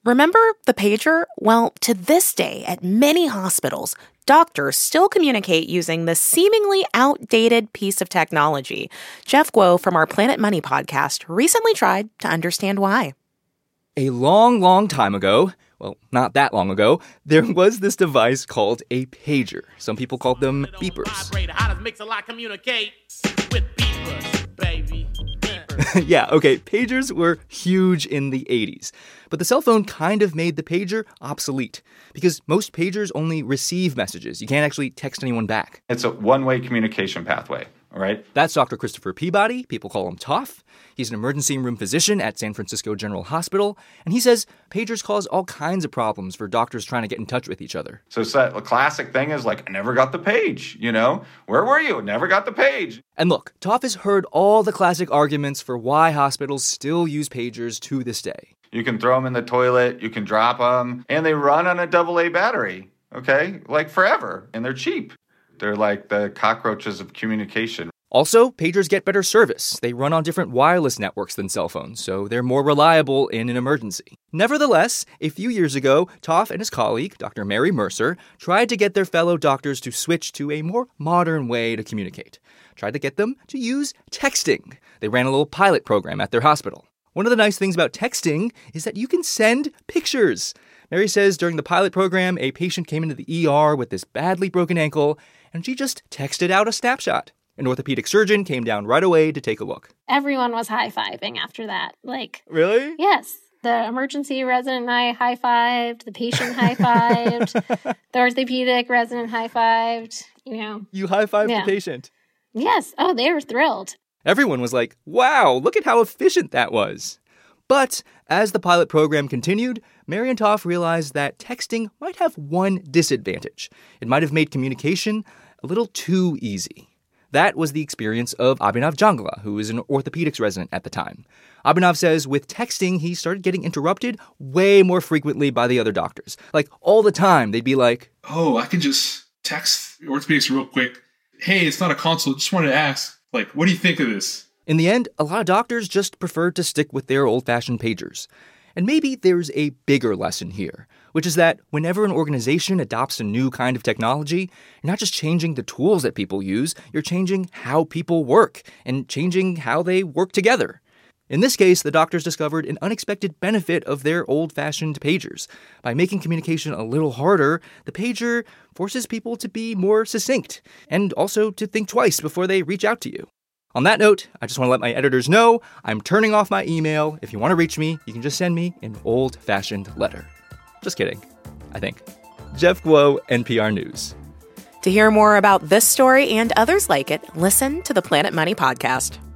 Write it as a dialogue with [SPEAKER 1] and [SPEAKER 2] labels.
[SPEAKER 1] Remember the pager? Well, to this day, at many hospitals, doctors still communicate using this seemingly outdated piece of technology. Jeff Guo from our Planet Money podcast recently tried to understand why.
[SPEAKER 2] A long time ago, well, not that long ago, there was this device called a pager. Some people called them beepers.
[SPEAKER 3] How does Mix-a-Lot communicate with beepers, baby?
[SPEAKER 2] Yeah, okay, pagers were huge in the 80s. But the cell phone kind of made the pager obsolete because most pagers only receive messages. You can't actually text anyone back.
[SPEAKER 4] It's a one-way communication pathway, all right?
[SPEAKER 2] That's Dr. Christopher Peabody. People call him Toff. He's an emergency room physician at San Francisco General Hospital, and he says pagers cause all kinds of problems for doctors trying to get in touch with each other.
[SPEAKER 4] So the classic thing is like, I never got the page, you know? Where were you? Never got the page.
[SPEAKER 2] And look, Toff has heard all the classic arguments for why hospitals still use pagers to this day.
[SPEAKER 4] You can throw them in the toilet, you can drop them, and they run on a AA battery, okay? Like forever, and they're cheap. They're like the cockroaches of communication.
[SPEAKER 2] Also, pagers get better service. They run on different wireless networks than cell phones, so they're more reliable in an emergency. Nevertheless, a few years ago, Toff and his colleague, Dr. Mary Mercer, tried to get their fellow doctors to switch to a more modern way to communicate. Tried to get them to use texting. They ran a little pilot program at their hospital. One of the nice things about texting is that you can send pictures. Mary says during the pilot program, a patient came into the ER with this badly broken ankle, and she just texted out a snapshot. An orthopedic surgeon came down right away to take a look.
[SPEAKER 5] Everyone was high-fiving after that.
[SPEAKER 2] Really?
[SPEAKER 5] Yes. The emergency resident and I high-fived. The patient high-fived. The orthopedic resident high-fived.
[SPEAKER 2] You high-fived the patient?
[SPEAKER 5] Yes. Oh, they were thrilled.
[SPEAKER 2] Everyone was like, wow, look at how efficient that was. But as the pilot program continued, Mary and Toff realized that texting might have one disadvantage. It might have made communication a little too easy. That was the experience of Abhinav Jangla, who was an orthopedics resident at the time. Abhinav says with texting, he started getting interrupted way more frequently by the other doctors. Like, all the time, they'd be like,
[SPEAKER 6] oh, I can just text orthopedics real quick. Hey, it's not a consult. Just wanted to ask, what do you think of this?
[SPEAKER 2] In the end, a lot of doctors just preferred to stick with their old-fashioned pagers. And maybe there's a bigger lesson here, which is that whenever an organization adopts a new kind of technology, you're not just changing the tools that people use, you're changing how people work and changing how they work together. In this case, the doctors discovered an unexpected benefit of their old-fashioned pagers. By making communication a little harder, the pager forces people to be more succinct and also to think twice before they reach out to you. On that note, I just want to let my editors know I'm turning off my email. If you want to reach me, you can just send me an old-fashioned letter. Just kidding, I think. Jeff Guo, NPR News.
[SPEAKER 1] To hear more about this story and others like it, listen to the Planet Money podcast.